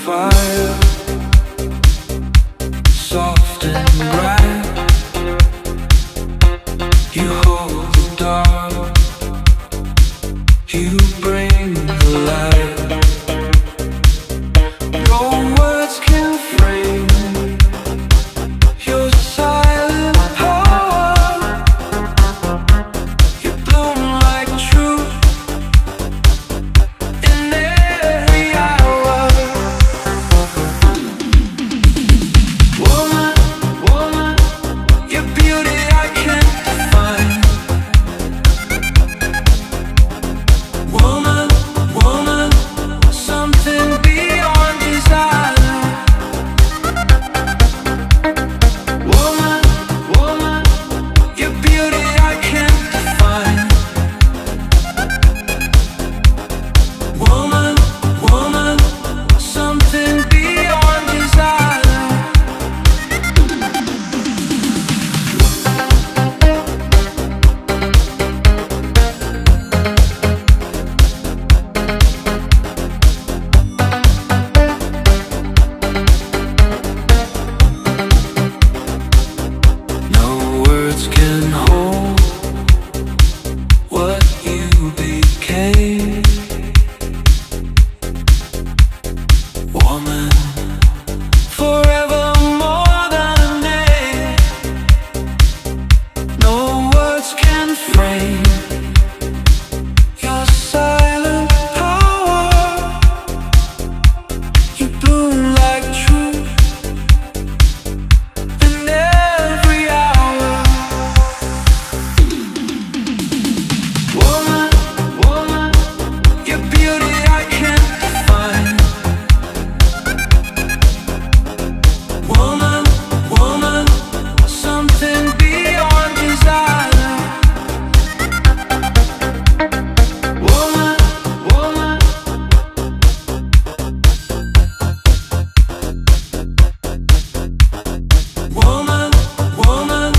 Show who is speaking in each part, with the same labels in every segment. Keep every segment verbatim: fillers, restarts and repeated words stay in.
Speaker 1: fire, soft and bright. You hold the dark, you bring the light. No words can frame your silent power. You bloom like truth in every hour. Woman, woman, your beauty I can't define. Woman, woman, something beyond desire. Woman, woman, your beauty I can't define. Woman, woman, something beyond desire. No words can hold what you became. Woman, forever more than a name. No words can frame your silent power. You bloom like truth in every hour. Woman, woman, your beauty I can't define. Woman, woman, something beyond desire. Woman, woman, woman, woman.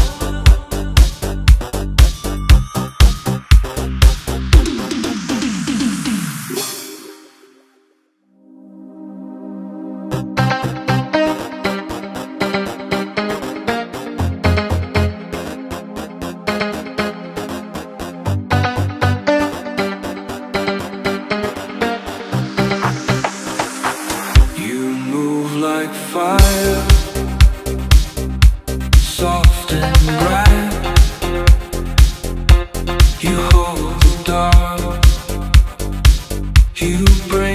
Speaker 1: You move like fire, soft and bright. You hold the dark, you bring